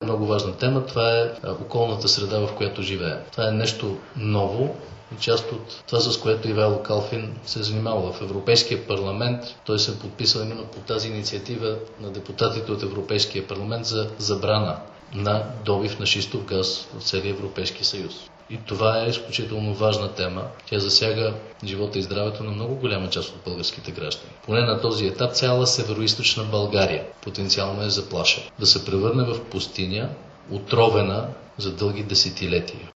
Много важна тема, това е околната среда, в която живеем. Това е нещо ново и част от това, с което Ивайло Калфин се занимава в Европейския парламент. Той се подписал именно по тази инициатива на депутатите от Европейския парламент за забрана на добив на шистов газ в целия Европейски съюз. И това е изключително важна тема. Тя засяга живота и здравето на много голяма част от българските граждани. Поне на този етап цяла североизточна България потенциално е заплашена да се превърне в пустиня, отровена за дълги десетилетия.